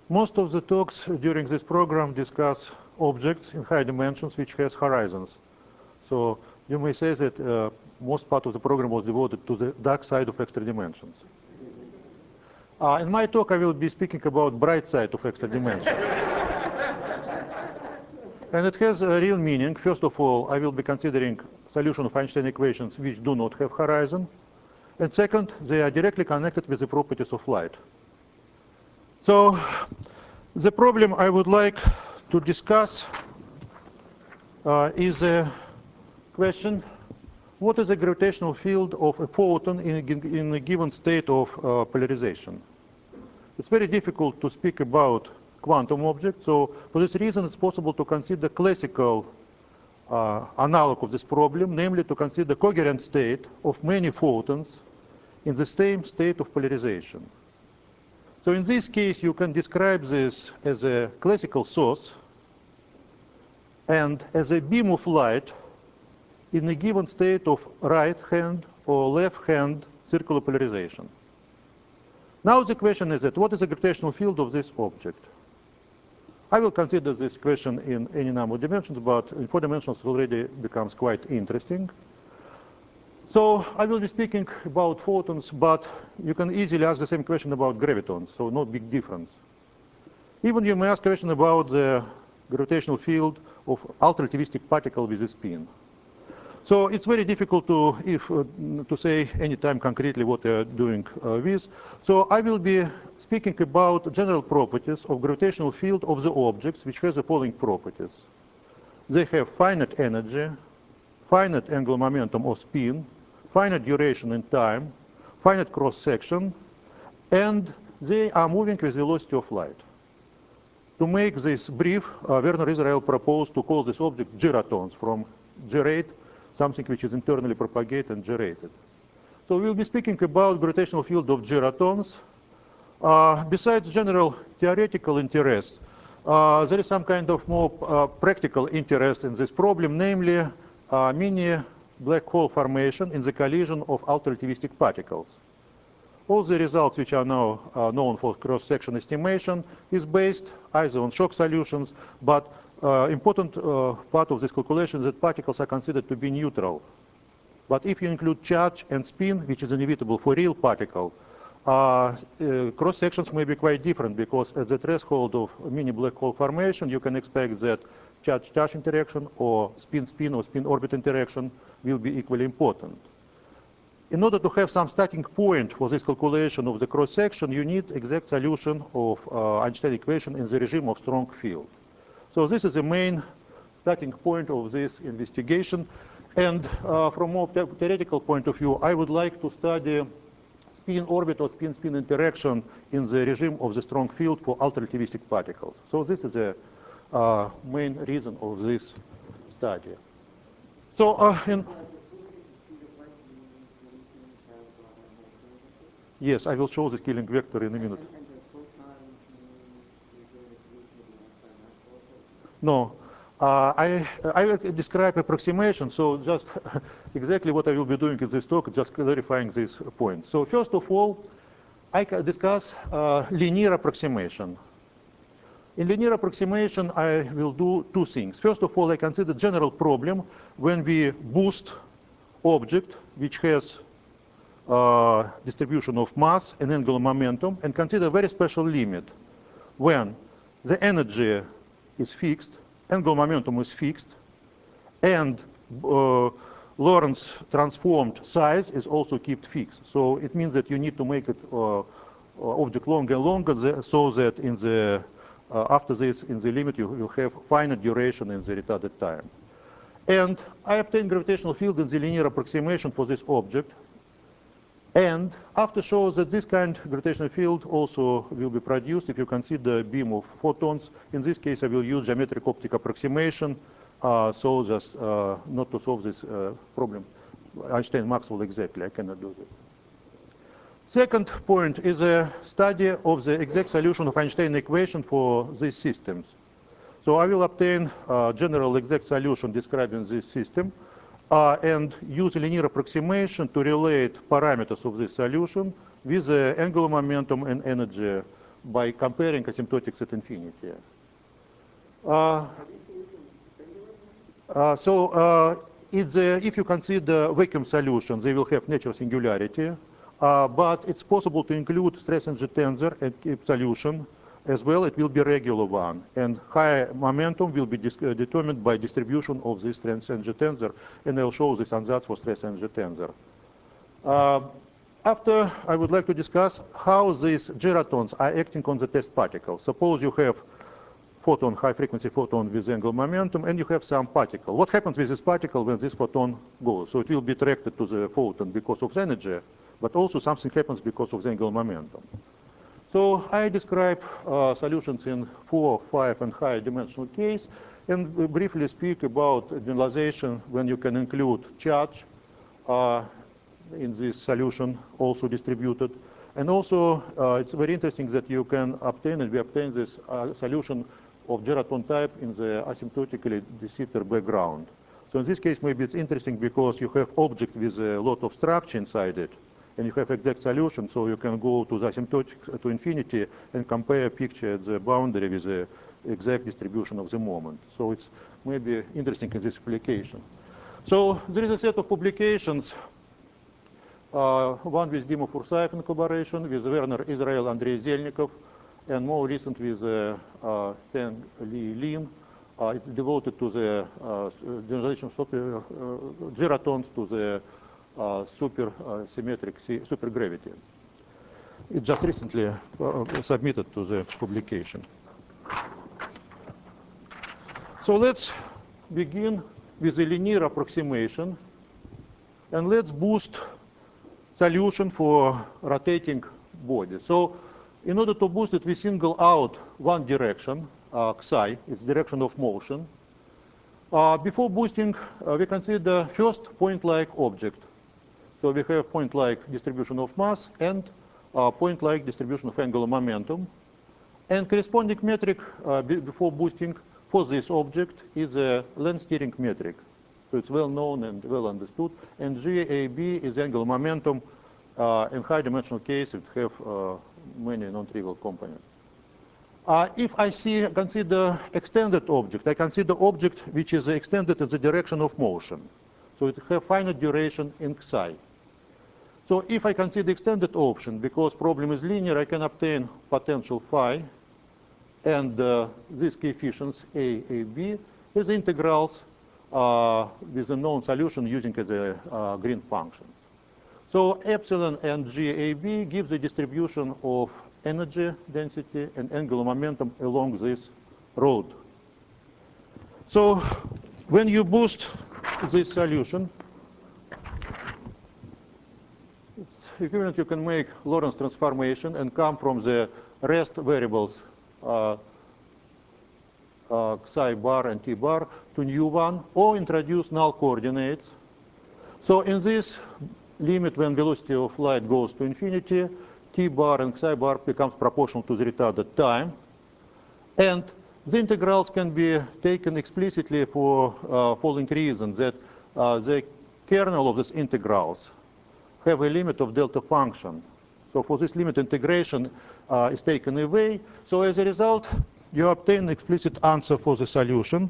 Most of the talks during this program discuss objects in high dimensions which has horizons. So you may say that most part of the program was devoted to the dark side of extra dimensions. In my talk, I will be speaking about bright side of extra dimensions. And it has a real meaning. First of all, I will be considering solution of Einstein equations which do not have horizon. And second, they are directly connected with the properties of light. So the problem I would like to discuss is a question: what is the gravitational field of a photon in a given state of polarization? It's very difficult to speak about quantum objects, so for this reason it's possible to consider classical analog of this problem, namely to consider coherent state of many photons in the same state of polarization. So in this case, you can describe this as a classical source and as a beam of light in a given state of right hand or left hand circular polarization. Now the question is that what is the gravitational field of this object? I will consider this question in any number of dimensions, but in 4 dimensions it already becomes quite interesting. So I will be speaking about photons, but you can easily ask the same question about gravitons, so no big difference. Even you may ask a question about the gravitational field of ultra-relativistic particle with a spin. So it's very difficult to say anytime concretely what they are doing with. So I will be speaking about general properties of gravitational field of the objects, which has the following properties. They have finite energy, finite angular momentum or spin, finite duration in time, finite cross-section, and they are moving with velocity of light. To make this brief, Werner Israel proposed to call this object gyrotons, from gyrate, something which is internally propagated and gyrated. So we'll be speaking about gravitational field of gyrotons. Besides general theoretical interest, there is some kind of more practical interest in this problem, namely mini black hole formation in the collision of ultra-relativistic particles. All the results which are now known for cross-section estimation is based either on shock solutions, but important part of this calculation is that particles are considered to be neutral. But if you include charge and spin, which is inevitable for real particle, cross-sections may be quite different, because at the threshold of mini black hole formation, you can expect that charge-charge interaction or spin-spin or spin-orbit interaction will be equally important. In order to have some starting point for this calculation of the cross-section, you need exact solution of Einstein equation in the regime of strong field. So this is the main starting point of this investigation. And from a more theoretical point of view, I would like to study spin-orbit or spin-spin interaction in the regime of the strong field for ultra-relativistic particles. So this is the main reason of this study. So yes, I will show the scaling vector in a minute. No, I will describe approximation, so just exactly what I will be doing in this talk, just clarifying this point. So first of all, I can discuss linear approximation. In linear approximation, I will do 2 things. First of all, I consider general problem when we boost object which has distribution of mass and angular momentum, and consider a very special limit when the energy is fixed, angular momentum is fixed, and Lorentz transformed size is also kept fixed. So it means that you need to make it object longer and longer, so that in the after this, in the limit, you have finite duration in the retarded time. And I obtain gravitational field in the linear approximation for this object. And after shows that this kind of gravitational field also will be produced if you consider a beam of photons. In this case, I will use geometric optic approximation, so just not to solve this problem Einstein-Maxwell exactly. I cannot do this. Second point is a study of the exact solution of Einstein equation for these systems. So I will obtain a general exact solution describing this system. And use a linear approximation to relate parameters of this solution with the angular momentum and energy by comparing asymptotics at infinity. If you consider vacuum solutions, they will have natural singularity, but it's possible to include stress-energy tensor and keep solution as well. It will be regular one, and higher momentum will be determined by distribution of this stress-energy tensor, and I'll show this ansatz for stress-energy tensor. After, I would like to discuss how these gyrotons are acting on the test particle. Suppose you have photon, high-frequency photon with angular momentum, and you have some particle. What happens with this particle when this photon goes? So it will be attracted to the photon because of the energy, but also something happens because of the angular momentum. So I describe solutions in 4, 5, and higher dimensional case, and we briefly speak about generalization when you can include charge in this solution, also distributed. And also, it's very interesting that you can obtain, and we obtain this solution of gyroton type in the asymptotically de Sitter background. So in this case, maybe it's interesting because you have object with a lot of structure inside it, and you have exact solution, so you can go to the asymptotic to infinity and compare a picture at the boundary with the exact distribution of the moment. So it's maybe interesting in this application. So there is a set of publications, one with Dima Fursaev in collaboration with Werner Israel, Andrei Zelnikov, and more recent with Feng Li Lin. It's devoted to the generalization of gyrotons to the supergravity. It just recently submitted to the publication. So let's begin with a linear approximation, and let's boost solution for rotating body. So in order to boost it, we single out one direction, psi, it's direction of motion. Before boosting, we consider first point-like object. So we have point-like distribution of mass and point-like distribution of angular momentum. And corresponding metric before boosting for this object is a length steering metric. So it's well known and well understood. And GAB is angular momentum. In high dimensional case, it have many non-trivial components. If I consider extended object, I consider object which is extended in the direction of motion. So it have finite duration in psi. So if I consider extended option, because problem is linear, I can obtain potential phi and these coefficients A, B with integrals with a known solution using the green functions. So epsilon and GAB give the distribution of energy density and angular momentum along this road. So when you boost this solution, it's equivalent, you can make Lorentz transformation and come from the rest variables psi bar and t bar to new one, or introduce null coordinates. So in this limit, when velocity of light goes to infinity, t bar and psi bar becomes proportional to the retarded time. And the integrals can be taken explicitly for following reason, that the kernel of these integrals have a limit of delta function. So for this limit, integration is taken away. So as a result, you obtain an explicit answer for the solution.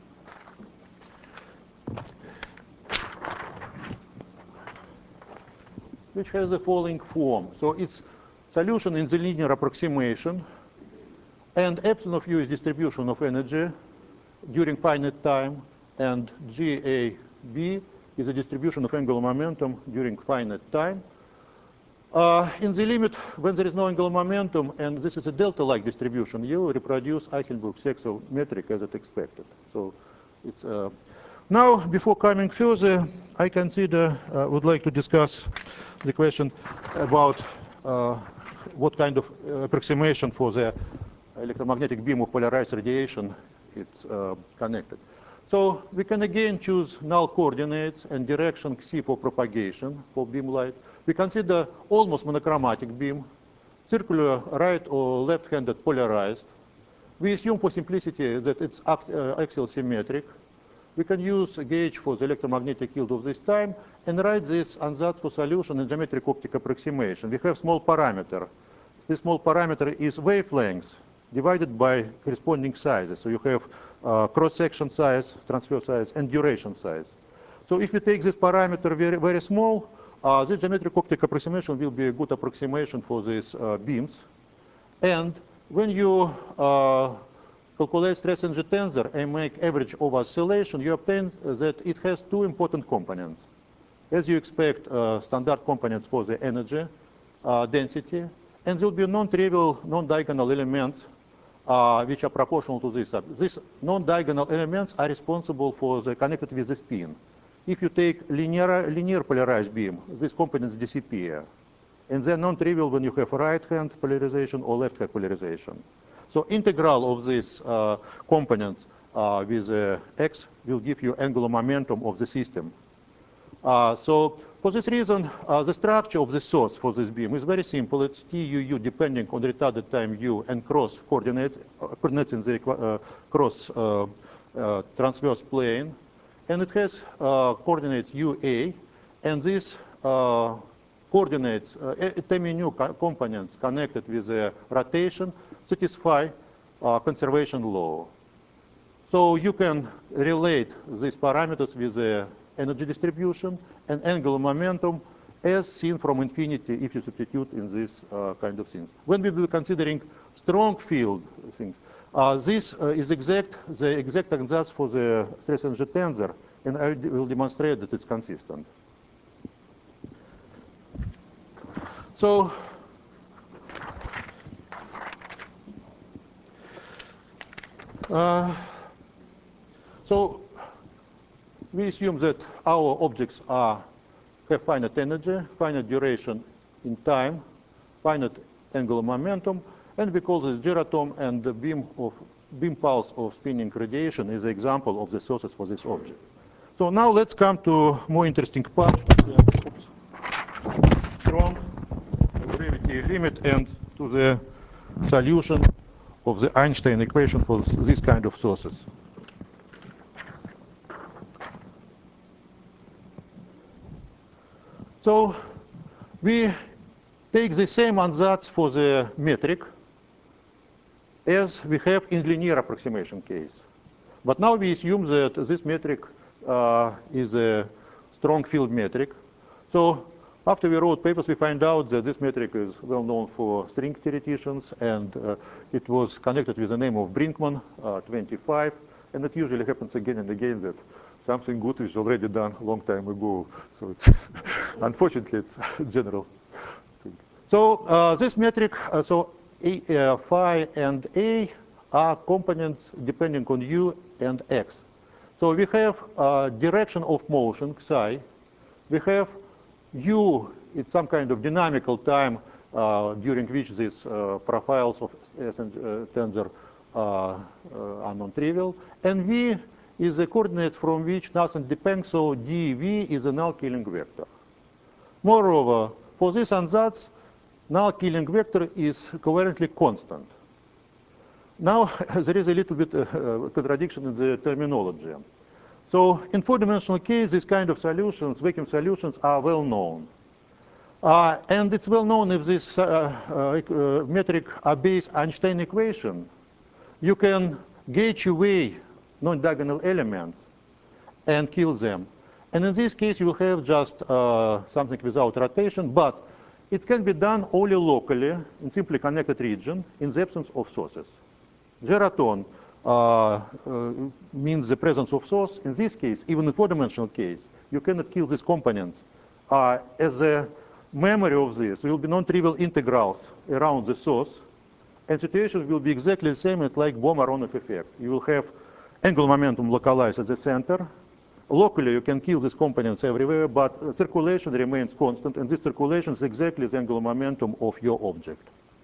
Which has the following form. So it's solution in the linear approximation, and epsilon of u is distribution of energy during finite time, and GAB is a distribution of angular momentum during finite time. In the limit, when there is no angular momentum, and this is a delta-like distribution, you reproduce Eichenberg-Sexel metric as it expected. So it's now, before coming further, I would like to discuss the question about what kind of approximation for the electromagnetic beam of polarized radiation it's connected. So we can again choose null coordinates and direction xi for propagation for beam light. We consider almost monochromatic beam, circular right or left-handed polarized. We assume for simplicity that it's axial symmetric. We can use a gauge for the electromagnetic field of this time and write this ansatz for solution in geometric optic approximation. We have small parameter, this small parameter is wavelength divided by corresponding sizes. So you have cross-section size, transverse size, and duration size. So if you take this parameter very, very small, this geometric optic approximation will be a good approximation for these beams. And when you calculate stress energy tensor and make average of oscillation, you obtain that it has two important components. As you expect, standard components for the energy density, and there will be non-trivial, non-diagonal elements which are proportional to this. These non-diagonal elements are responsible for the connected with the spin. If you take linear polarized beam, these components disappear. And they're non-trivial when you have right-hand polarization or left-hand polarization. So integral of these components with x will give you angular momentum of the system. So for this reason, the structure of the source for this beam is very simple. It's TUU depending on retarded time u and cross coordinates in the cross transverse plane. And it has coordinates UA, and these coordinates, TMU components connected with the rotation satisfy conservation law. So you can relate these parameters with the energy distribution and angular momentum as seen from infinity if you substitute in this kind of things. When we will be considering strong field things, this is the exact ansatz for the stress energy tensor, and I will demonstrate that it's consistent. So we assume that our objects have finite energy, finite duration in time, finite angular momentum, and we call this geratom, and the beam pulse of spinning radiation is an example of the sources for this object. So now let's come to more interesting part, strong gravity limit, and to the solution of the Einstein equation for this kind of sources. So we take the same ansatz for the metric as we have in linear approximation case. But now we assume that this metric is a strong field metric. So after we wrote papers, we find out that this metric is well known for string theoreticians, and it was connected with the name of Brinkmann, 25. And it usually happens again and again that something good is already done a long time ago. So it's unfortunately, it's general thing. So this metric, phi and a are components depending on u and x. So we have direction of motion, psi. We have u, it's some kind of dynamical time during which these profiles of tensor are non-trivial. And v is the coordinates from which nothing depends, so dv is a null-killing vector. Moreover, for this ansatz, null-killing vector is covariantly constant. Now, there is a little bit contradiction in the terminology. So in four-dimensional case, these kind of solutions, vacuum solutions, are well known. And it's well known if this metric obeys Einstein equation, you can gauge away non-diagonal elements and kill them. And in this case, you will have just something without rotation, but it can be done only locally in simply connected region in the absence of sources. Geraton means the presence of source. In this case, even in four-dimensional case, you cannot kill these components. As a memory of this, there will be non-trivial integrals around the source, and situation will be exactly the same as like Bohm-Aronoff effect. You will have angular momentum localized at the center. Locally, you can kill these components everywhere, but circulation remains constant, and this circulation is exactly the angular momentum of your object.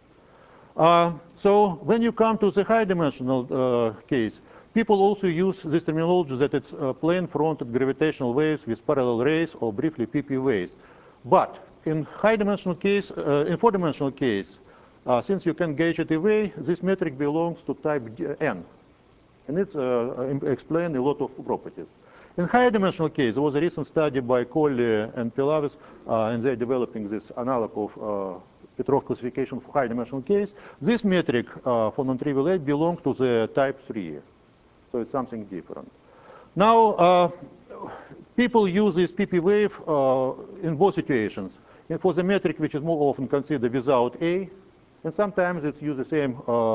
So when you come to the high-dimensional case, people also use this terminology that it's plane-fronted gravitational waves with parallel rays, or briefly PP waves. But in high-dimensional case, in four-dimensional case, since you can gauge it away, this metric belongs to type N. And it's explains a lot of properties. In higher dimensional case, there was a recent study by Colli and Pilavis, and they're developing this analog of Petrov classification for high-dimensional case, this metric for non-trivial A belongs to the type 3. So it's something different. Now, people use this PP wave in both situations. And for the metric which is more often considered without A, and sometimes it's use the same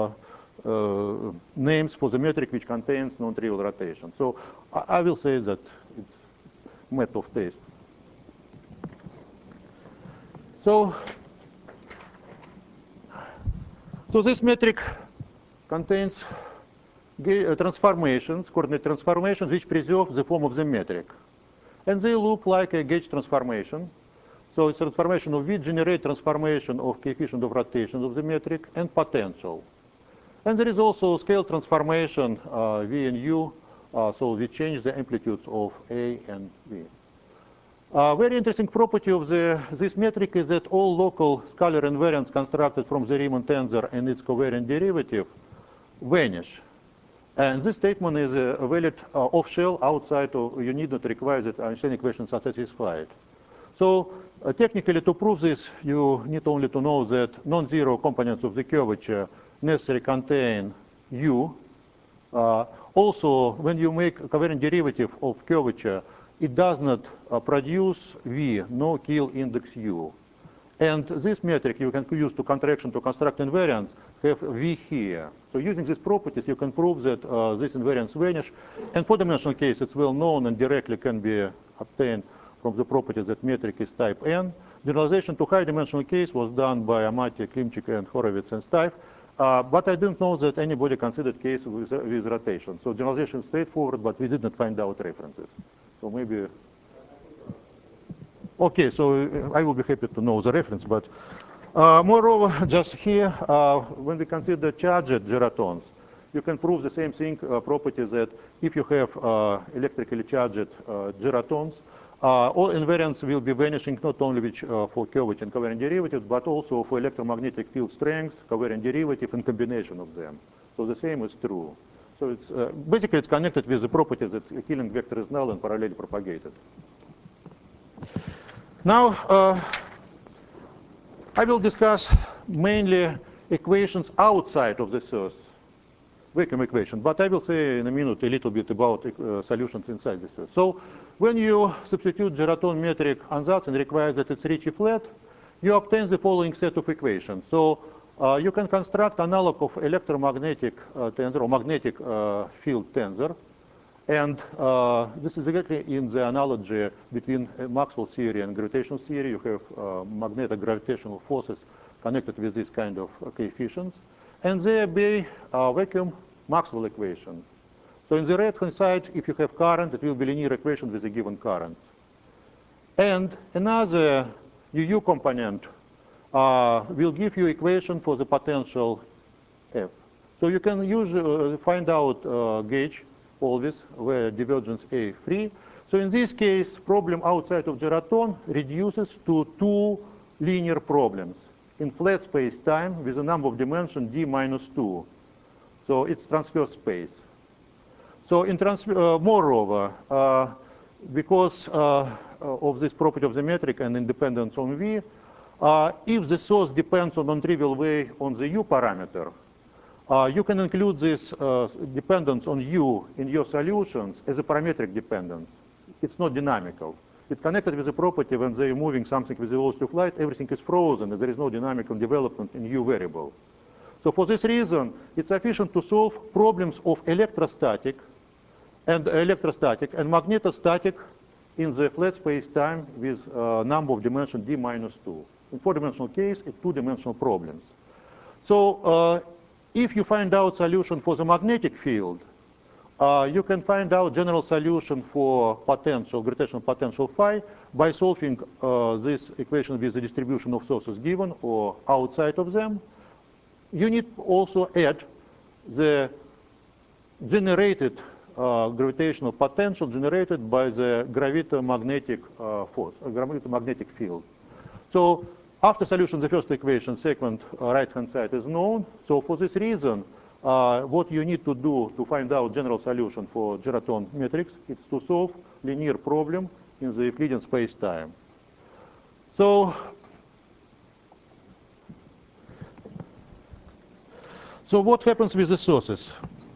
names for the metric which contains non-trivial rotation. So I will say that it's matter of taste. So this metric contains transformations, coordinate transformations, which preserve the form of the metric. And they look like a gauge transformation. So it's transformation of V generate transformation of coefficient of rotation of the metric and potential. And there is also scale transformation, V and U, so we change the amplitudes of A and V. Very interesting property of this metric is that all local scalar invariants constructed from the Riemann tensor and its covariant derivative vanish. And this statement is valid off-shell outside of, you need not require that Einstein equations are satisfied. So technically to prove this, you need only to know that non-zero components of the curvature necessarily contain U. Also, when you make a covariant derivative of curvature, it does not produce V, no kill index U. And this metric you can use to contraction to construct invariants have V here. So using these properties, you can prove that these invariants vanish. And for dimensional case, it's well known and directly can be obtained from the property that metric is type N. Generalization to high dimensional case was done by Amati, Klimchik, and Horowitz and Steiff. But I didn't know that anybody considered case with rotation. So generalization is straightforward, but we didn't find out references. So maybe. Okay, so I will be happy to know the reference, but moreover, just here, when we consider charged geratons, you can prove the same thing, property that if you have electrically charged geratons, all invariants will be vanishing not only for curvature and covariant derivatives, but also for electromagnetic field strength, covariant derivative, and combination of them. So the same is true. So it's basically it's connected with the property that a Killing vector is null and parallelly propagated. Now, I will discuss mainly equations outside of the source vacuum equation, but I will say in a minute a little bit about solutions inside the source. So when you substitute geraton metric ansatz and require that it's Ricci flat, you obtain the following set of equations. So you can construct analog of electromagnetic tensor or magnetic field tensor. And this is exactly in the analogy between Maxwell theory and gravitational theory. You have magnetic gravitational forces connected with this kind of coefficients. And they obey vacuum Maxwell equation. So in the right-hand side, if you have current, it will be linear equation with a given current. And another UU component will give you equation for the potential F. So you can use find out gauge always where divergence A free. So in this case, problem outside of geraton reduces to two linear problems in flat space time with a number of dimension d minus 2. So it's transverse space. So in moreover, because of this property of the metric and independence on V, if the source depends on non-trivial way on the U parameter, you can include this dependence on U in your solutions as a parametric dependence. It's not dynamical. It's connected with the property when they're moving something with the velocity of light, everything is frozen and there is no dynamical development in U variable. So for this reason, it's sufficient to solve problems of electrostatic and magnetostatic in the flat space time with number of dimension d minus 2. In four-dimensional case, it's two-dimensional problems. So if you find out solution for the magnetic field, you can find out general solution for potential, gravitational potential phi by solving this equation with the distribution of sources given or outside of them. You need also add the generated gravitational potential generated by the gravitomagnetic force, gravitomagnetic field. So after solution of the first equation, second right-hand side is known. So for this reason, what you need to do to find out general solution for geraton matrix is to solve linear problem in the Euclidean space-time. So So what happens with the sources?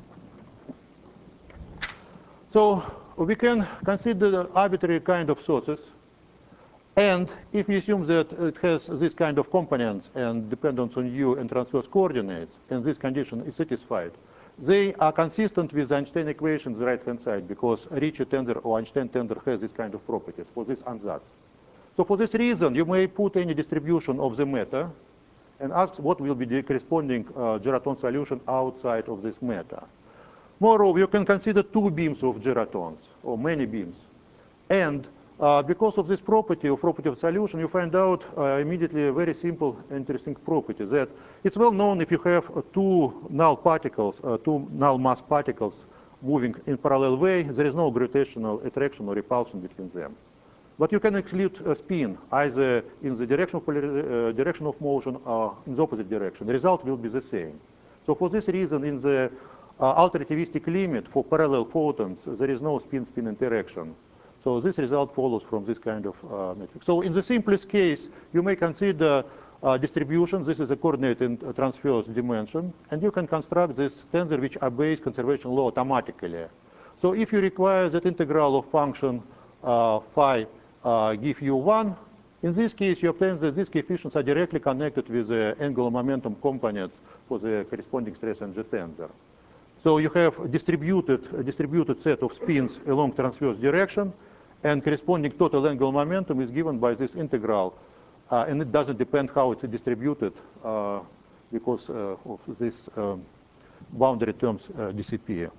So we can consider arbitrary kind of sources. And if we assume that it has this kind of components and dependence on u and transverse coordinates, and this condition is satisfied, they are consistent with the Einstein equation on the right-hand side, because Ricci tensor or Einstein tensor has this kind of properties for this ansatz. So for this reason, you may put any distribution of the matter and ask what will be the corresponding Geraton solution outside of this matter. Moreover, you can consider two beams of Geratons, or many beams. And because of this property of solution, you find out immediately a very simple, interesting property, that it's well known if you have two null particles, two null mass particles moving in parallel way, there is no gravitational attraction or repulsion between them. But you can exclude a spin either in the direction of motion or in the opposite direction. The result will be the same. So for this reason, in the ultrarelativistic limit for parallel photons, there is no spin-spin interaction. So this result follows from this kind of metric. So in the simplest case, you may consider distribution. This is a coordinate in transverse dimension. And you can construct this tensor which obeys conservation law automatically. So if you require that integral of function phi give you 1, in this case, you obtain that these coefficients are directly connected with the angular momentum components for the corresponding stress energy tensor. So you have a distributed set of spins along transverse direction, and corresponding total angular momentum is given by this integral. And it doesn't depend how it's distributed because of this boundary terms disappear.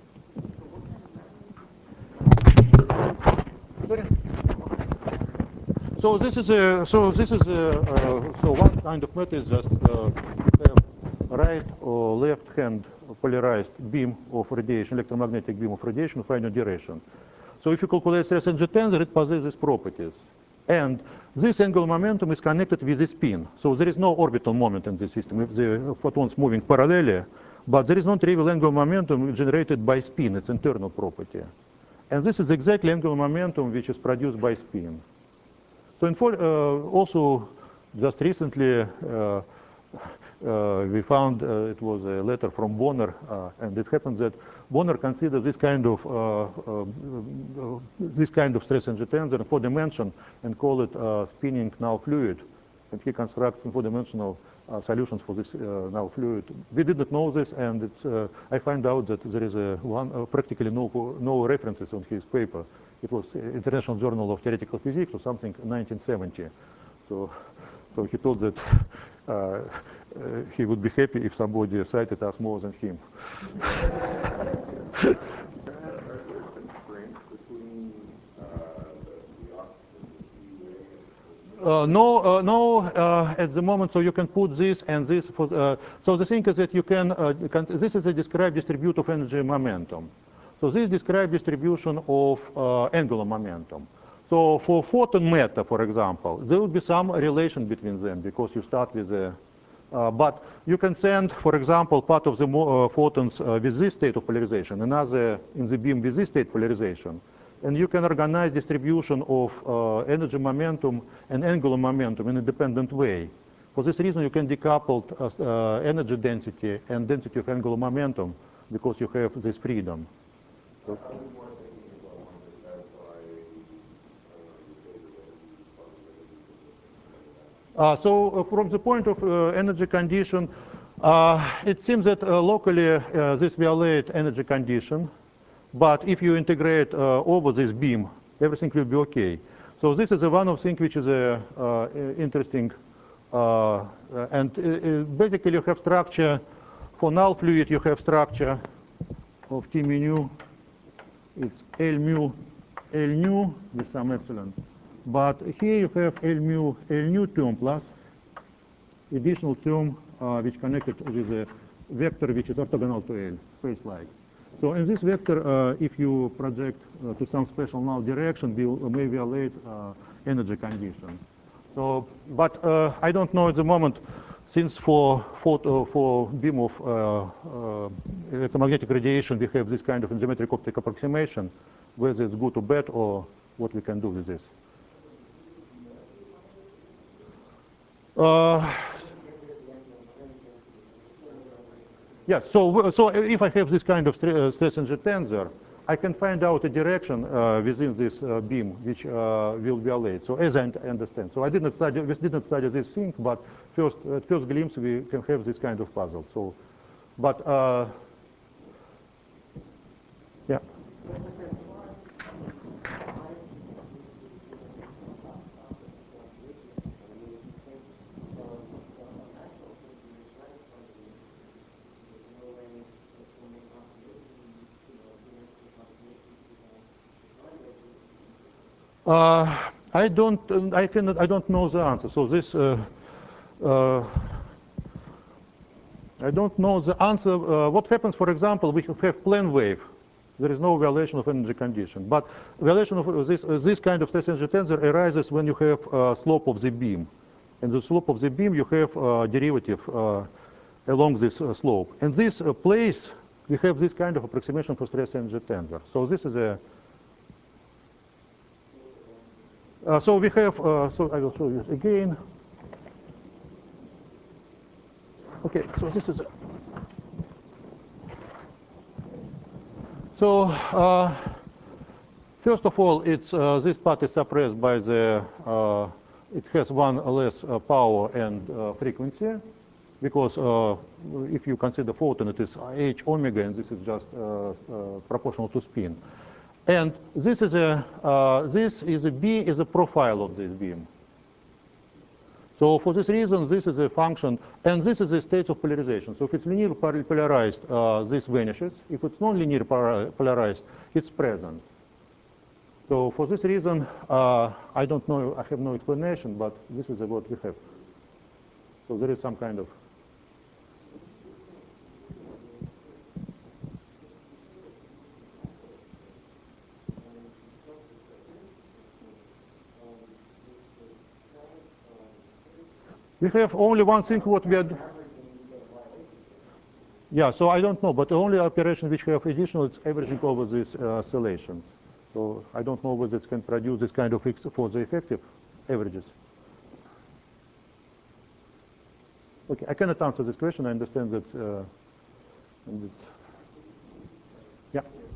Sorry? So this is one kind of method is just have right or left hand polarized beam of radiation, electromagnetic beam of radiation of finite duration. So if you calculate stress energy tensor, it possesses these properties. And this angular momentum is connected with the spin. So there is no orbital moment in this system if the photons moving parallelly, but there is no trivial angular momentum generated by spin, its internal property. And this is exactly angular momentum which is produced by spin. So also just recently we found it was a letter from Bonner, and it happened that Bonner considered this kind of stress energy tensor in 4 dimension and call it spinning null fluid, and he constructs 4-dimensional solutions for this null fluid. We didn't know this, and I find out that there is practically no references on his paper. It was International Journal of Theoretical Physics or something, 1970. So he thought that he would be happy if somebody cited us more than him. No, at the moment. So you can put this and this. So the thing is that you can. This is a described distribution of energy momentum. So this describes distribution of angular momentum. So for photon matter, for example, there will be some relation between them because you start with a. But you can send, for example, part of the photons with this state of polarization, another in the beam with this state polarization. And you can organize distribution of energy momentum and angular momentum in a dependent way. For this reason, you can decouple energy density and density of angular momentum because you have this freedom. So from the point of energy condition, it seems that locally this violates energy condition. But if you integrate over this beam, everything will be okay. So this is one of things which is interesting. And basically, you have structure for null fluid. You have structure of T mu. It's L mu with some epsilon. But here you have L nu term plus additional term which connected with a vector which is orthogonal to L, space-like. So in this vector, if you project to some special null direction, may violate energy condition. So, but I don't know at the moment, since for beam of electromagnetic radiation, we have this kind of geometric optic approximation, whether it's good or bad, or what we can do with this. Yes, so if I have this kind of stress energy tensor, I can find out a direction within this beam which will violate. So as I understand, so we did not study this thing, but at first glimpse we can have this kind of puzzle. So, but yeah. I don't know the answer. So this, I don't know the answer. What happens, for example, we have plane wave. There is no violation of energy condition. But violation of this kind of stress energy tensor arises when you have slope of the beam. And the slope of the beam, you have derivative along this slope. And this place, we have this kind of approximation for stress energy tensor. So this is a so we have, so I will show you again. Okay, so this is, so first of all, it's this part is suppressed by the, it has one less power and frequency, because if you consider photon, it is h omega, and this is just proportional to spin. And this is a B is a profile of this beam. So for this reason, this is a function, and this is a state of polarization. So if it's linear polarized, this vanishes. If it's non-linear polarized, it's present. So for this reason, I don't know, I have no explanation, but this is what we have. So there is some kind of we have only one thing what we are. Yeah, so I don't know, but the only operation which we have additional is averaging over these oscillations. So I don't know whether it can produce this kind of X for the effective averages. Okay, I cannot answer this question. I understand that. And it's, yeah.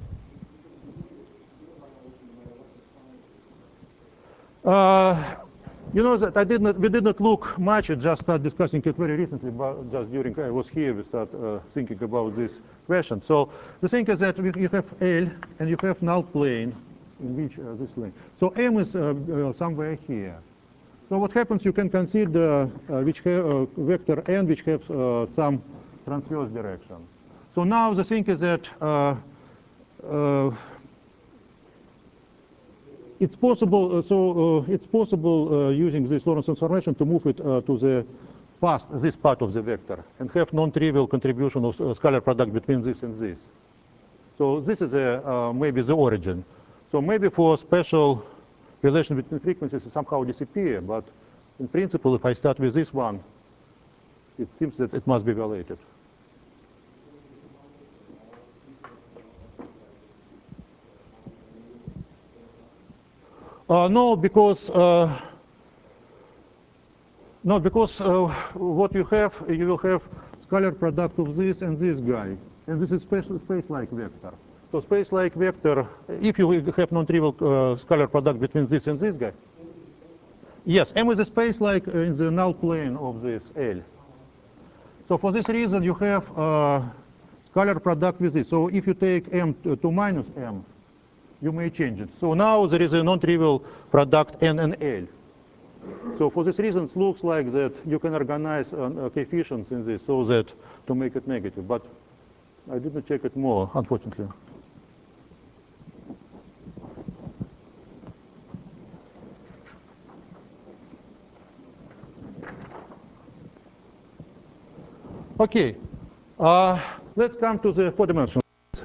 You know that we did not look much. I just started discussing it very recently, but just during I was here, we started thinking about this question. So the thing is that you have L and you have null plane in which this length. So M is somewhere here. So what happens? You can consider which vector n which has some transverse direction. So now the thing is that it's possible. It's possible using this Lorentz transformation to move it to the past this part of the vector and have non-trivial contribution of scalar product between this and this. So this is maybe the origin. So maybe for special relation between frequencies it somehow disappear, but in principle, if I start with this one, it seems that it must be violated. No, because what you will have scalar product of this and this guy, and this is space-like vector. So space-like vector, if you have non-trivial scalar product between this and this guy, yes, M is a space-like in the null plane of this L. So for this reason, you have scalar product with this. So if you take M to minus M, you may change it. So now there is a non-trivial product N and L. So for this reason, it looks like that you can organize coefficients in this so that to make it negative. But I didn't check it more, unfortunately. Okay, let's come to the four-dimensional.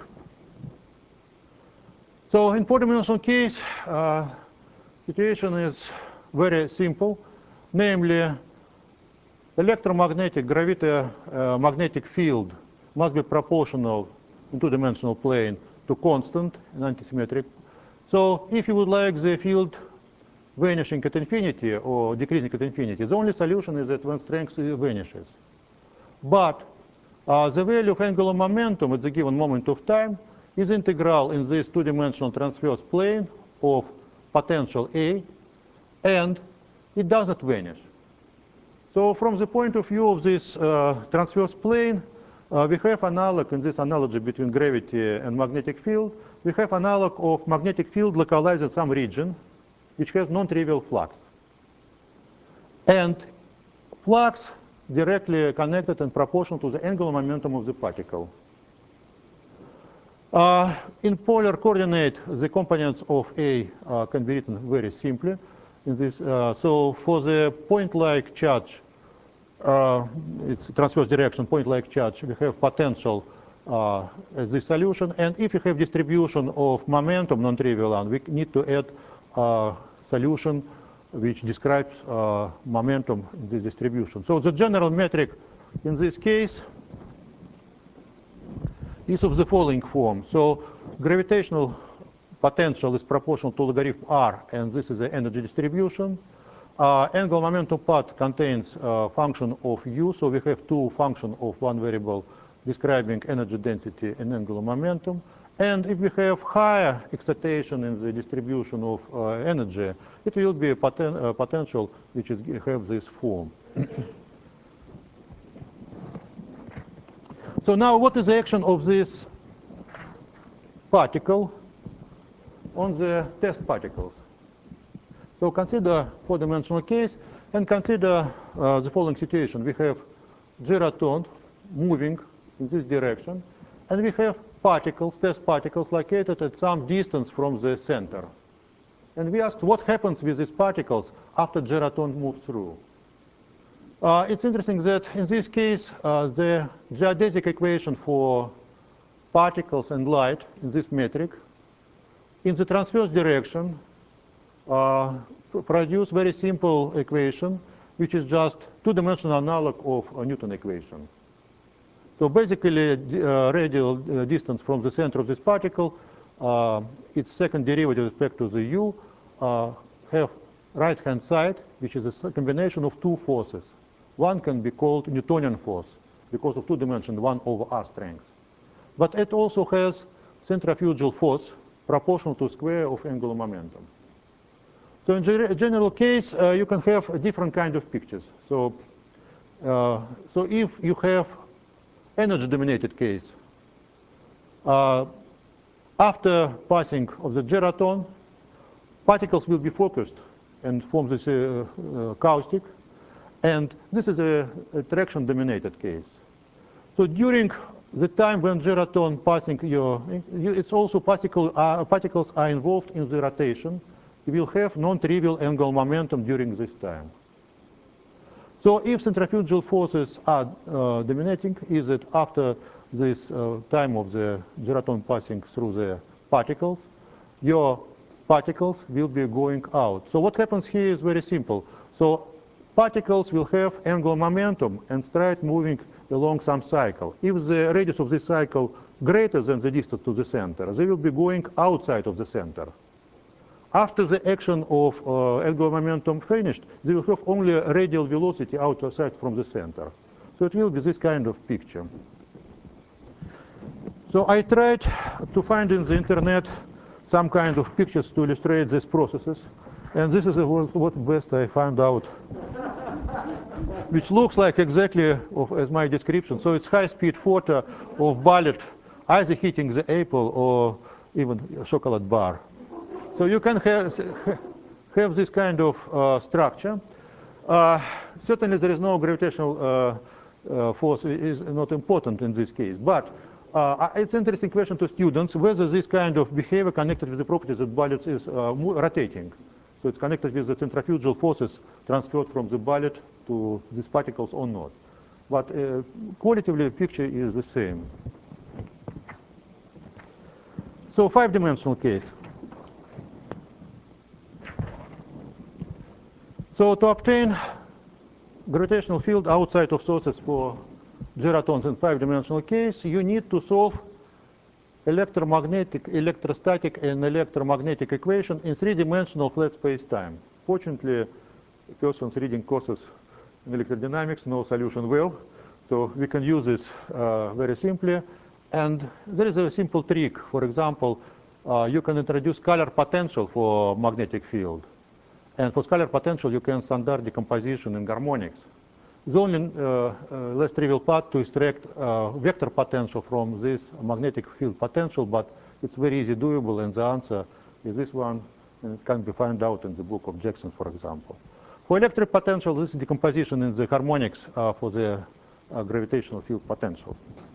So in four-dimensional case, situation is very simple, namely electromagnetic magnetic field must be proportional in two-dimensional plane to constant and antisymmetric. So if you would like the field vanishing at infinity or decreasing at infinity, the only solution is that when strength vanishes. But The value of angular momentum at the given moment of time is integral in this two-dimensional transverse plane of potential A, and it does not vanish. So from the point of view of this transverse plane, we have analog in this analogy between gravity and magnetic field. We have analog of magnetic field localized in some region which has non-trivial flux. And flux directly connected and proportional to the angular momentum of the particle. In polar coordinate, the components of A can be written very simply. In this, so for the point-like charge, it's transverse direction, point-like charge, we have potential as the solution. And if you have distribution of momentum, non-trivial one, we need to add solution which describes momentum in this distribution. So the general metric in this case is of the following form. So gravitational potential is proportional to logarithm r, and this is the energy distribution. Angular momentum part contains function of u, so we have two functions of one variable describing energy density and angular momentum. And if we have higher excitation in the distribution of energy, it will be a potential which is have this form. So now what is the action of this particle on the test particles? So consider four-dimensional case and consider the following situation. We have giraton moving in this direction, and we have particles, test particles, located at some distance from the center. And we asked what happens with these particles after giraton moves through. It's interesting that in this case, the geodesic equation for particles and light in this metric, in the transverse direction, produce very simple equation, which is just two-dimensional analog of a Newton equation. So basically, radial distance from the center of this particle, its second derivative with respect to the u, have right-hand side, which is a combination of two forces. One can be called Newtonian force because of two-dimension 1 over r strength. But it also has centrifugal force proportional to square of angular momentum. So in general case, you can have a different kind of pictures. So if you have energy-dominated case, after passing of the giraton, particles will be focused and form this caustic, and this is a attraction-dominated case. So during the time when giraton passing it's also particles are involved in the rotation. You will have non-trivial angular momentum during this time. So if centrifugal forces are dominating, is it after this time of the giraton passing through the particles, your particles will be going out. So what happens here is very simple. So particles will have angular momentum and start moving along some cycle. If the radius of this cycle greater than the distance to the center, they will be going outside of the center. After the action of angular momentum finished, they will have only a radial velocity outside from the center. So it will be this kind of picture. So I tried to find in the internet some kind of pictures to illustrate these processes. And this is what best I found out, which looks like exactly as my description. So it's high-speed photo of bullet either hitting the apple or even a chocolate bar. So you can have this kind of structure. Certainly there is no gravitational force is not important in this case. But it's an interesting question to students whether this kind of behavior connected with the properties that bullet is rotating. So it's connected with the centrifugal forces transferred from the bullet to these particles or not. But qualitatively, the picture is the same. So five-dimensional case. So to obtain gravitational field outside of sources for giratons in five-dimensional case, you need to solve electromagnetic, electrostatic, and electromagnetic equation in three-dimensional flat space-time. Fortunately, persons reading courses in electrodynamics know solution well. So we can use this very simply. And there is a simple trick. For example, you can introduce scalar potential for magnetic field. And for scalar potential, you can standard decomposition in harmonics. The only less trivial part to extract vector potential from this magnetic field potential, but it's very easy doable, and the answer is this one, and it can be found out in the book of Jackson, for example. For electric potential, this is decomposition in the harmonics for the gravitational field potential.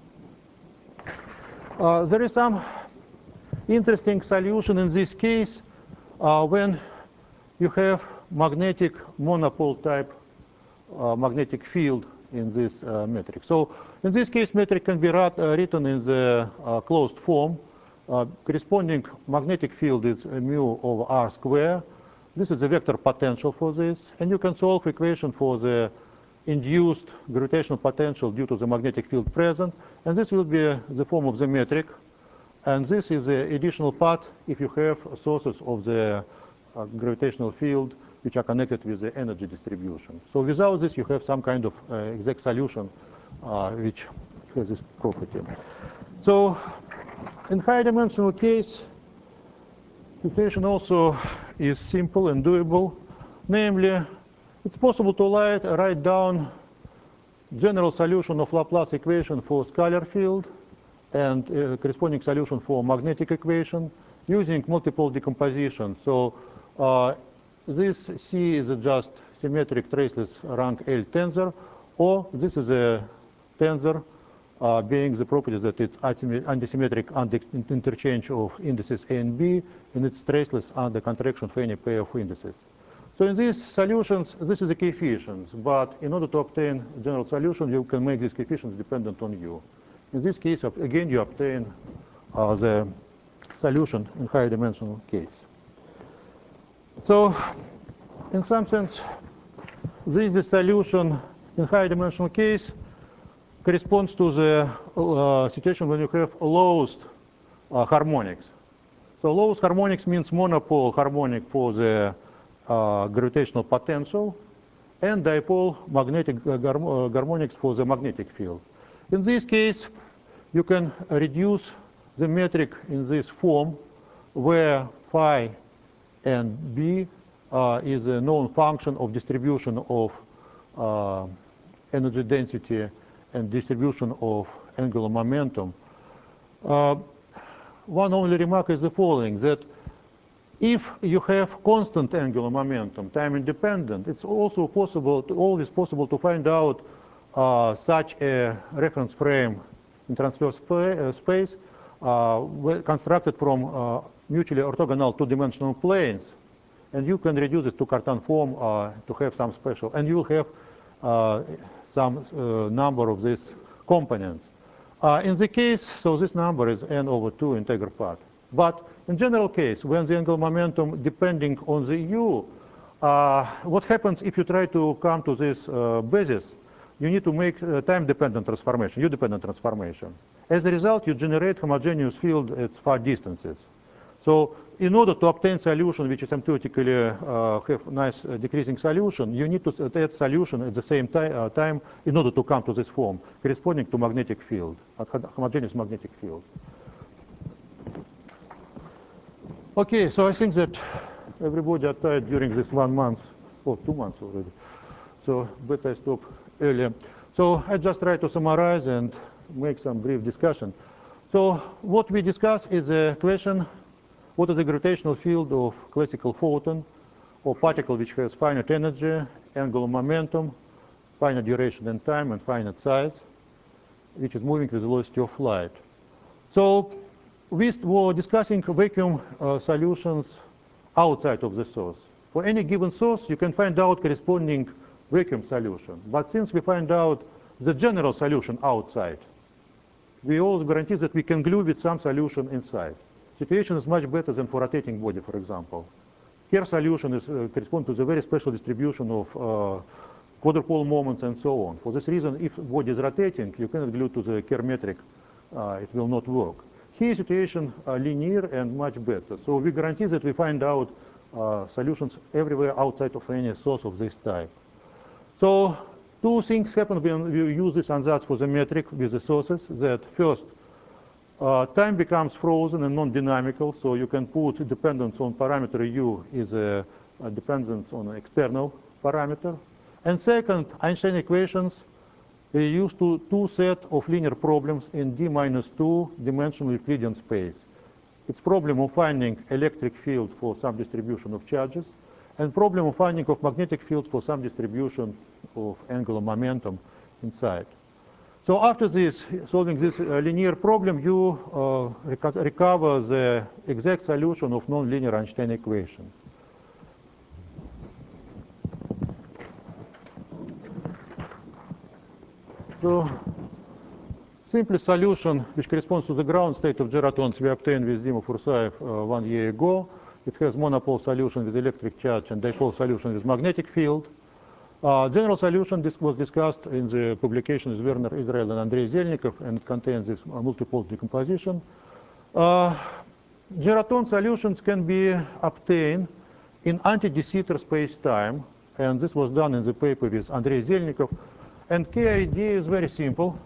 There is some interesting solution in this case when you have magnetic monopole type magnetic field in this metric. So in this case, metric can be written in the closed form. Corresponding magnetic field is mu over r square. This is the vector potential for this. And you can solve equation for the induced gravitational potential due to the magnetic field present. And this will be the form of the metric. And this is the additional part if you have sources of the gravitational field which are connected with the energy distribution. So without this, you have some kind of exact solution which has this property. So in high-dimensional case, situation also is simple and doable. Namely, it's possible to write down general solution of Laplace equation for scalar field and corresponding solution for magnetic equation using multiple decomposition. So this C is just symmetric traceless rank L tensor, or this is a tensor being the property that it's antisymmetric under interchange of indices A and B, and it's traceless under contraction for any pair of indices. So in these solutions, this is the coefficients, but in order to obtain a general solution, you can make these coefficients dependent on U. In this case, again, you obtain the solution in higher dimensional case. So in some sense, this is the solution in higher dimensional case corresponds to the situation when you have lowest harmonics. So lowest harmonics means monopole harmonic for the gravitational potential and dipole magnetic harmonics for the magnetic field. In this case, you can reduce the metric in this form where phi and b is a known function of distribution of energy density and distribution of angular momentum. One only remark is the following, that if you have constant angular momentum, time independent, it's also possible, always possible to find out such a reference frame in transverse space constructed from mutually orthogonal two-dimensional planes. And you can reduce it to Cartan form to have some special, and you will have some number of these components. In the case, so this number is n over 2 integral part. But in general case, when the angular momentum depending on the u, what happens if you try to come to this basis? You need to make time-dependent transformation, u-dependent transformation. As a result, you generate homogeneous field at far distances. So in order to obtain solution which is asymptotically have nice decreasing solution, you need to add solution at the same time in order to come to this form corresponding to magnetic field, homogeneous magnetic field. Okay, so I think that everybody are tired during this 1 month, or 2 months already. So better I stop earlier. So I just try to summarize and make some brief discussion. So what we discuss is a question, what is the gravitational field of classical photon or particle which has finite energy, angular momentum, finite duration and time, and finite size, which is moving with the velocity of light. So we were discussing vacuum solutions outside of the source. For any given source, you can find out corresponding vacuum solution. But since we find out the general solution outside, we always guarantee that we can glue with some solution inside. Situation is much better than for rotating body, for example. Here solution is corresponds to the very special distribution of quadrupole moments and so on. For this reason, if body is rotating, you cannot glue to the Kerr metric. It will not work. Here situation linear and much better. So we guarantee that we find out solutions everywhere outside of any source of this type. So two things happen when we use this ansatz for the metric with the sources. That first, time becomes frozen and non-dynamical, so you can put dependence on parameter u is a dependence on an external parameter. And second, Einstein equations reduce to two sets of linear problems in d-2 dimensional Euclidean space. It's problem of finding electric field for some distribution of charges, and problem of finding of magnetic field for some distribution of angular momentum inside. So after this, solving this linear problem, you recover the exact solution of nonlinear Einstein equation. So simplest solution, which corresponds to the ground state of Geratons, we obtained with Dima Fursaev 1 year ago. It has monopole solution with electric charge and dipole solution with magnetic field. General solution was discussed in the publication with Werner Israel and Andrei Zelnikov, and it contains this multipole decomposition. Geraton solutions can be obtained in anti-de Sitter space-time, and this was done in the paper with Andrei Zelnikov. And key idea is very simple.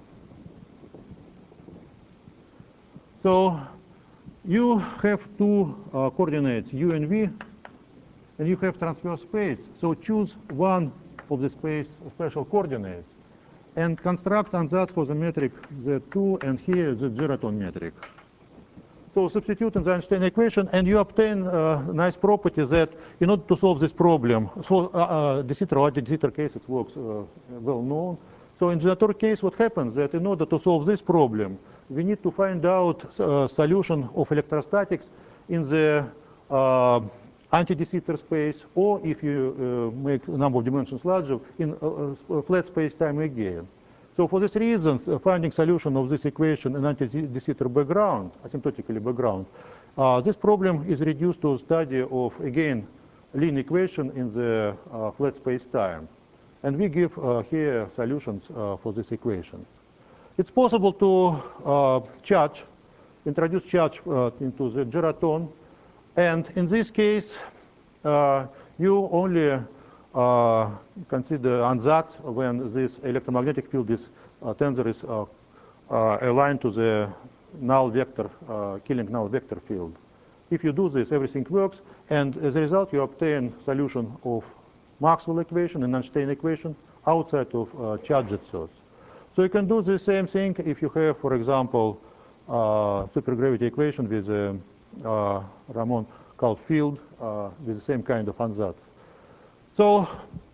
So you have two coordinates, u and v, and you have transverse space. So choose one of the space special coordinates and construct ansatz for the metric Z2, and here the Geraton metric. So substitute in the Einstein equation, and you obtain a nice property that in order to solve this problem, so de Sitter or de Sitter case, it works well known. So in Gerator case, what happens that in order to solve this problem, we need to find out solution of electrostatics in the anti-de Sitter space, or if you make a number of dimensions larger, in flat space-time again. So for this reason, finding solution of this equation in anti-de Sitter background, asymptotically background, this problem is reduced to study of, again, linear equation in the flat space-time. And we give here solutions for this equation. It's possible to introduce charge into the Geraton. And in this case, you only consider ansatz when this electromagnetic field is tensor is aligned to the null vector, killing null vector field. If you do this, everything works, and as a result, you obtain solution of Maxwell equation and Einstein equation outside of charged source. So you can do the same thing if you have, for example, supergravity equation with Ramon-Kalb field with the same kind of ansatz. So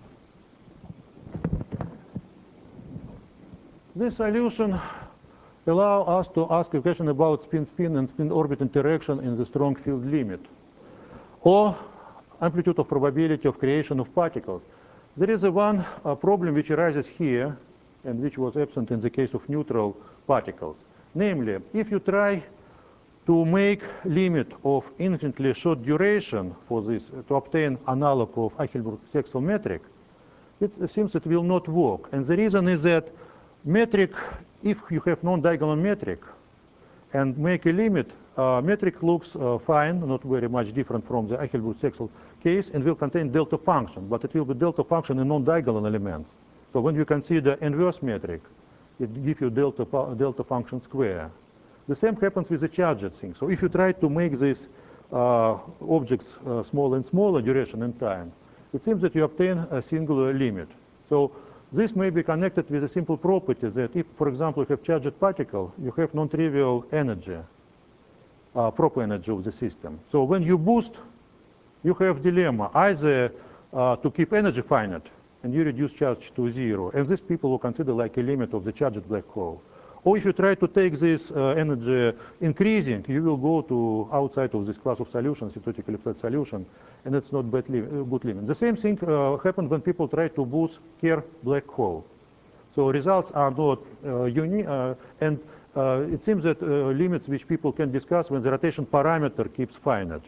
this solution allows us to ask a question about spin-spin and spin-orbit interaction in the strong field limit, or amplitude of probability of creation of particles. There is one problem which arises here, and which was absent in the case of neutral particles. Namely, if you try to make limit of infinitely short duration for this to obtain analog of Eichelburg-Sechsel metric, it seems it will not work. And the reason is that metric, if you have non-diagonal metric and make a limit, metric looks fine, not very much different from the Eichelburg-Sechsel case, and will contain delta function, but it will be delta function in non-diagonal elements. So when you consider inverse metric, it gives you delta function square. The same happens with the charged thing. So if you try to make these objects smaller and smaller duration and time, it seems that you obtain a singular limit. So this may be connected with a simple property that if, for example, you have charged particle, you have non-trivial energy, proper energy of the system. So when you boost, you have dilemma, either to keep energy finite, and you reduce charge to 0. And these people will consider like a limit of the charged black hole. Or if you try to take this energy increasing, you will go to outside of this class of solutions, asymptotically flat solution, and it's not good limit. The same thing happens when people try to boost Kerr black hole. So results are not unique, and it seems that limits which people can discuss when the rotation parameter keeps finite.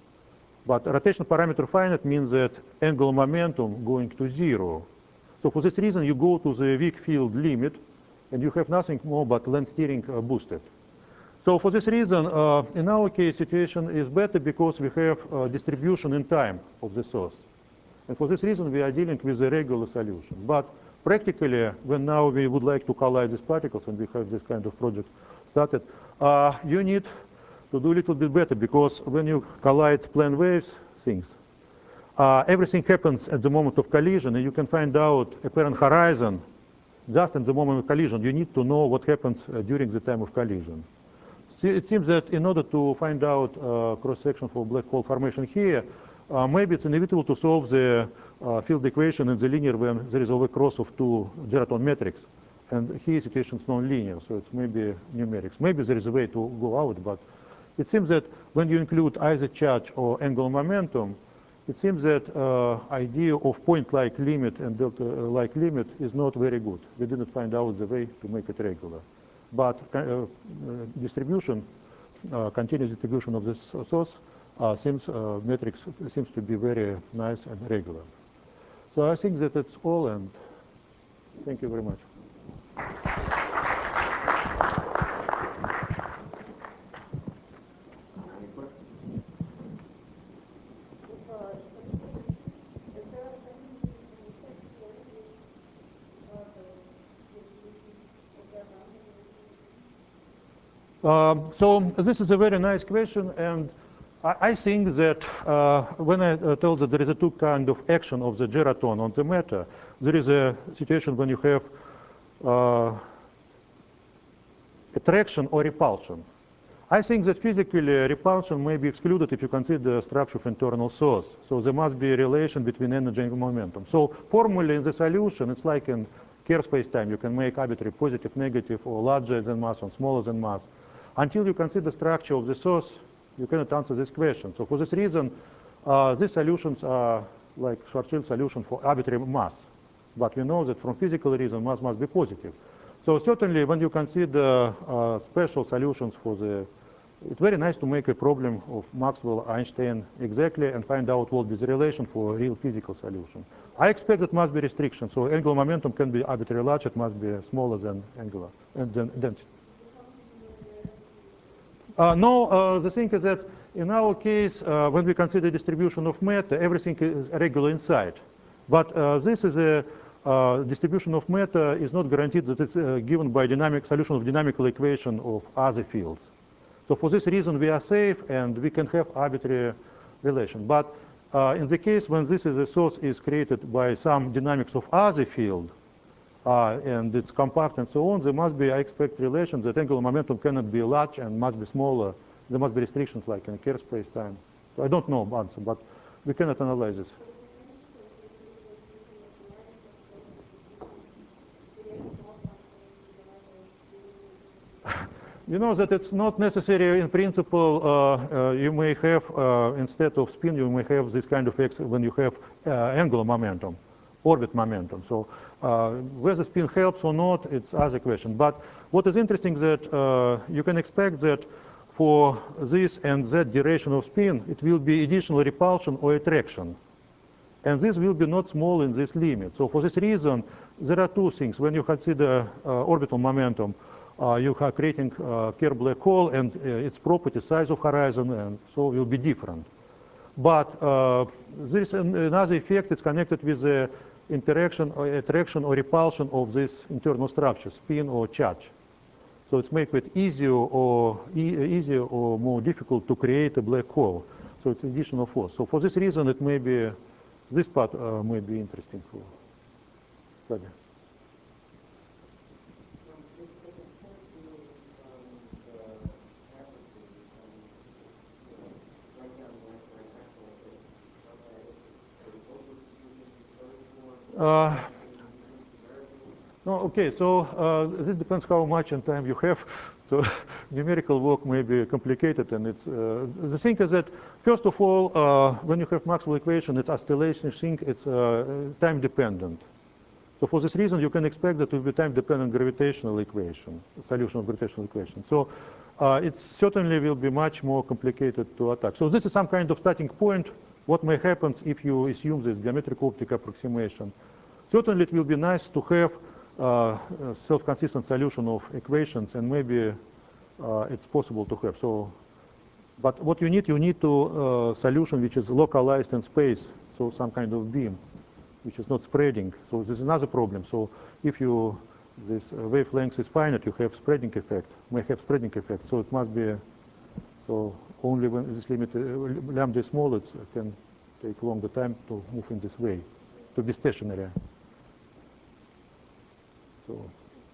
But rotation parameter finite means that angular momentum going to 0. So for this reason, you go to the weak field limit, and you have nothing more but length steering boosted. So for this reason, in our case, situation is better because we have distribution in time of the source. And for this reason, we are dealing with a regular solution. But practically, when now we would like to collide these particles, and we have this kind of project started, you need to do a little bit better, because when you collide plane waves things, everything happens at the moment of collision, and you can find out apparent horizon just at the moment of collision. You need to know what happens during the time of collision. It seems that in order to find out cross-section for black hole formation here, maybe it's inevitable to solve the field equation in the linear when there is overcross of two Geraton metrics. And here situation is non-linear, so it's maybe numerics. Maybe there is a way to go out, but it seems that when you include either charge or angular momentum, it seems that idea of point-like limit and delta-like limit is not very good. We didn't find out the way to make it regular. But distribution, continuous distribution of this source metrics seems to be very nice and regular. So I think that that's all, and thank you very much. So this is a very nice question, and I think that when I told that there is a two kind of action of the Geraton on the matter, there is a situation when you have attraction or repulsion. I think that physically repulsion may be excluded if you consider the structure of internal source. So there must be a relation between energy and momentum. So formally in the solution, it's like in Kerr space-time. You can make arbitrary positive, negative, or larger than mass or smaller than mass. Until you consider the structure of the source, you cannot answer this question. So for this reason, these solutions are like Schwarzschild solution for arbitrary mass. But we know that from physical reason, mass must be positive. So certainly when you consider special solutions for the, it's very nice to make a problem of Maxwell, Einstein exactly and find out what is the relation for a real physical solution. I expect it must be restriction. So angular momentum can be arbitrarily large, it must be smaller than angular and then density. No, the thing is that in our case, when we consider distribution of matter, everything is regular inside. But this is a distribution of matter is not guaranteed that it's given by dynamic solution of dynamical equation of other fields. So for this reason, we are safe and we can have arbitrary relation. But in the case when this is a source is created by some dynamics of other field, and it's compact and so on, there must be, I expect, relations that angular momentum cannot be large and must be smaller. There must be restrictions like in Kerr space-time. So I don't know answer, but we cannot analyze this. You know that it's not necessary in principle. You may have, instead of spin, you may have this kind of X when you have angular momentum, orbit momentum. So whether spin helps or not, it's other question. But what is interesting that you can expect that for this and that duration of spin, it will be additional repulsion or attraction. And this will be not small in this limit. So for this reason, there are two things. When you consider orbital momentum, you are creating Kerr black hole, and its property, size of horizon, and so will be different. But there is another effect. It's connected with the interaction or attraction or repulsion of this internal structure, spin or charge. So it's make it easier or more difficult to create a black hole. So it's additional force. So for this reason, it may be this part may be interesting for study. No, okay, so this depends how much in time you have. So numerical work may be complicated, and it's the thing is that first of all, when you have Maxwell equation, it's oscillation thing, it's time dependent. So for this reason, you can expect that it will be time dependent gravitational equation, solution of gravitational equation. So it certainly will be much more complicated to attack. So this is some kind of starting point. What may happen if you assume this geometric optic approximation? Certainly, it will be nice to have self-consistent solution of equations, and maybe it's possible to have. So, but what you need to solution which is localized in space, so some kind of beam. which is not spreading. So this is another problem. So if this wavelength is finite, you have spreading effect, may have spreading effect. So it must be, so only when this limit lambda is small, it can take longer time to move in this way, to be stationary. So.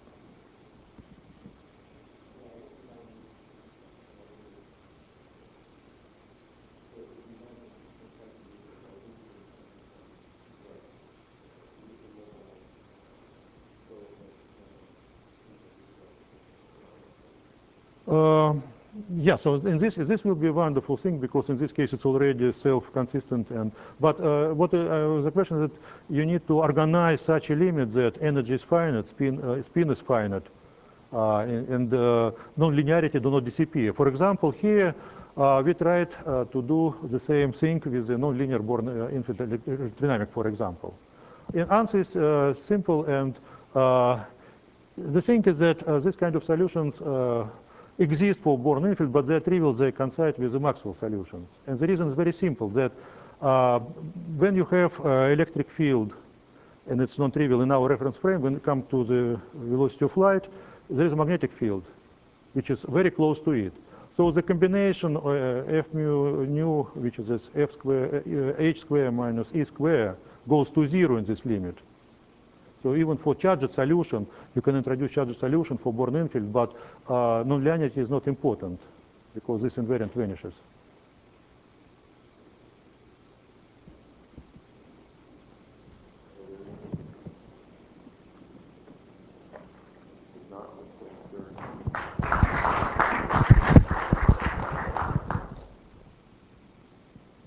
Yeah, so in this will be a wonderful thing, because in this case it's already self-consistent. But the question is that you need to organize such a limit that energy is finite, spin is finite, and non-linearity do not disappear. For example, here we tried to do the same thing with the non-linear Born infinite electrodynamic, for example. The answer is simple, and the thing is that this kind of solutions exist for Born infinite, but they're trivial, they coincide with the Maxwell solutions. And the reason is very simple, that when you have electric field, and it's non-trivial in our reference frame, when it comes to the velocity of light, there is a magnetic field, which is very close to it. So the combination F mu nu, which is this F square, H square minus E square, goes to 0 in this limit. So even for charged solution, you can introduce charged solution for Born infinite, but non-linearity is not important, because this invariant vanishes.